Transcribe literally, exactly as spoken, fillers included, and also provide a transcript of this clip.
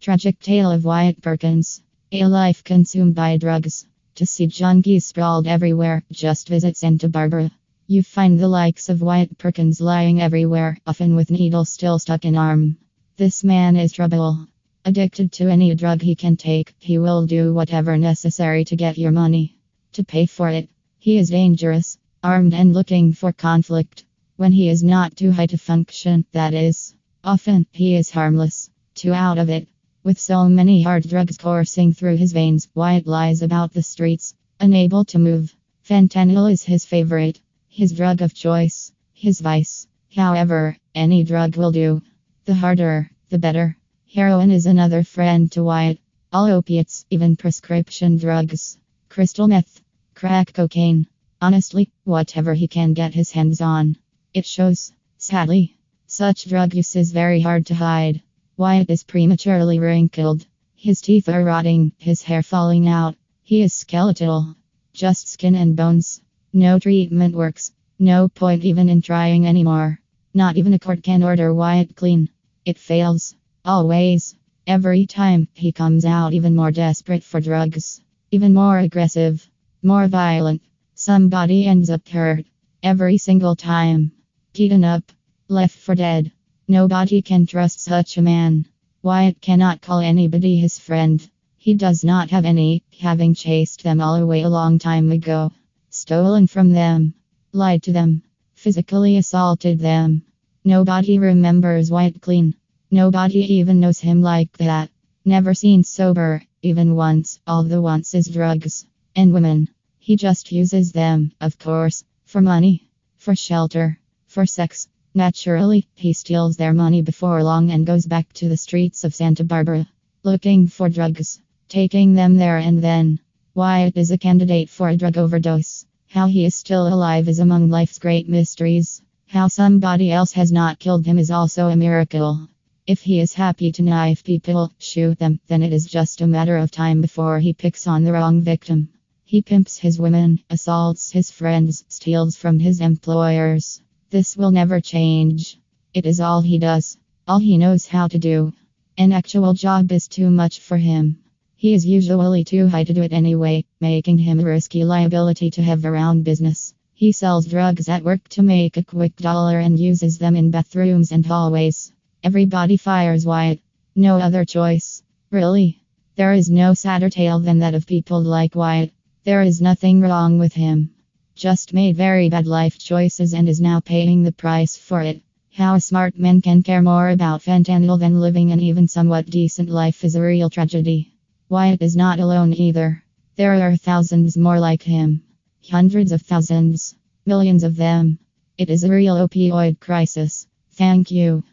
Tragic tale of Wyatt Perkins. A life consumed by drugs. To see junkies sprawled everywhere, just visit Santa Barbara. You find the likes of Wyatt Perkins lying everywhere, often with needles still stuck in arm. This man is trouble. Addicted to any drug he can take, he will do whatever necessary to get your money. To pay for it. He is dangerous, armed and looking for conflict. When he is not too high to function, that is. Often, he is harmless. Too out of it. With so many hard drugs coursing through his veins, Wyatt lies about the streets, unable to move. Fentanyl is his favorite, his drug of choice, his vice. However, any drug will do. The harder, the better. Heroin is another friend to Wyatt. All opiates, even prescription drugs. Crystal meth, crack cocaine. Honestly, whatever he can get his hands on. It shows. Sadly, such drug use is very hard to hide. Wyatt is prematurely wrinkled. His teeth are rotting, his hair falling out. He is skeletal. Just skin and bones. No treatment works. No point even in trying anymore. Not even a court can order Wyatt clean. It fails. Always. Every time, he comes out even more desperate for drugs. Even more aggressive. More violent. Somebody ends up hurt. Every single time. Beaten up. Left for dead. Nobody can trust such a man. Wyatt cannot call anybody his friend. He does not have any, having chased them all away a long time ago. Stolen from them. Lied to them. Physically assaulted them. Nobody remembers Wyatt clean. Nobody even knows him like that. Never seen sober, even once. All the wants is drugs. And women. He just uses them, of course. For money. For shelter. For sex. Naturally, he steals their money before long and goes back to the streets of Santa Barbara. Looking for drugs. Taking them there and then. Wyatt is a candidate for a drug overdose. How he is still alive is among life's great mysteries. How somebody else has not killed him is also a miracle. If he is happy to knife people, shoot them, then it is just a matter of time before he picks on the wrong victim. He pimps his women, assaults his friends, steals from his employers. This will never change. It is all he does. All he knows how to do. An actual job is too much for him. He is usually too high to do it anyway, making him a risky liability to have around business. He sells drugs at work to make a quick dollar and uses them in bathrooms and hallways. Everybody fires Wyatt. No other choice. Really? There is no sadder tale than that of people like Wyatt. There is nothing wrong with him. Just made very bad life choices and is now paying the price for it. How a smart man can care more about fentanyl than living an even somewhat decent life is a real tragedy. Wyatt is not alone either. There are thousands more like him. Hundreds of thousands. Millions of them. It is a real opioid crisis. Thank you.